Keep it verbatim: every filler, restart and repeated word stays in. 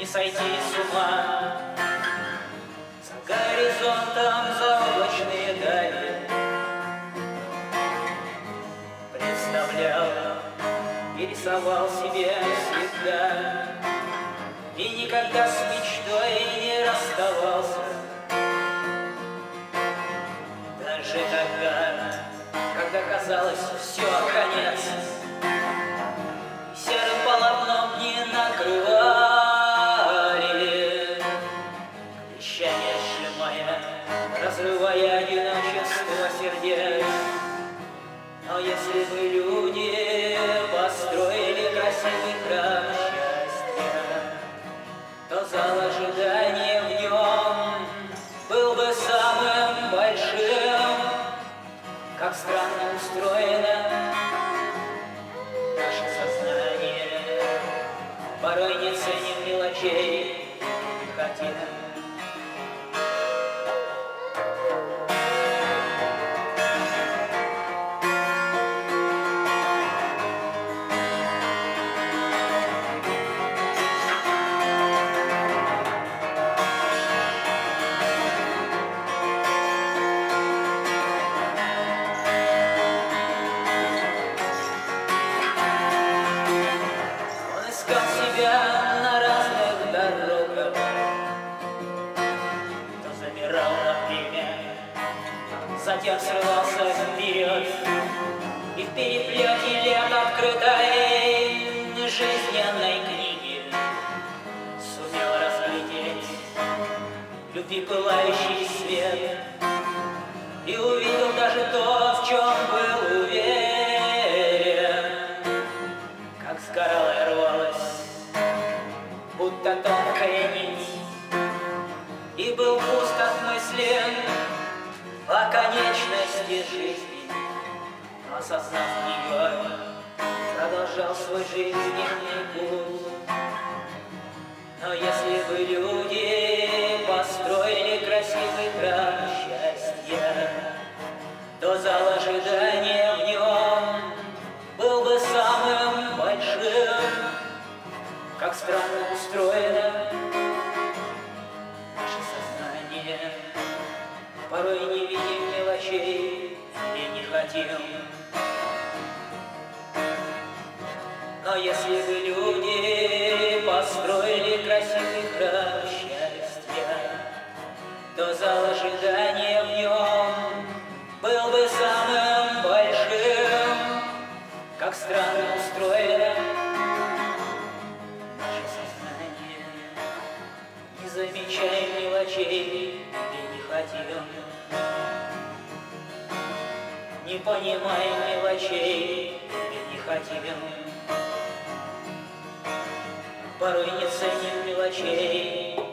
не сойти с ума. За горизонтом заоблачные дали представлял и рисовал себе всегда, и никогда с мечтой не расставался. Даже тогда, когда казалось все конец, серым полотном не накрывали, обещание сжимая, разрывая одиночество сердец. Но если бы люди построили красивый храм счастья, то зал ожидания в нем был бы самым большим. Как странно устроено наше сознание, порой не ценим мелочей, не хотим. На разных дорогах, кто замирал на время, затем срывался вперед, и в переплете лет открытой жизненной книги сумел разглядеть любви пылающий свет и увидел даже то, в чем был уверен, как сгорала и рвалась будто тонкая нить, и был пуст от мысли о конечности жизни, но, осознав ее, продолжал свой жизненный путь. Но если бы люди построили красивый храм счастья, то зал ожидания в нем был бы самым большим. Как странно устроено наше сознание, порой не видим мелочей и не хотим. Но если бы люди построили красивый храм счастья, то зал ожидания в нем был бы самым большим. Как странно устроено замечаем мелочей и не хотим, не понимаем мелочей и не хотим, порой не ценим мелочей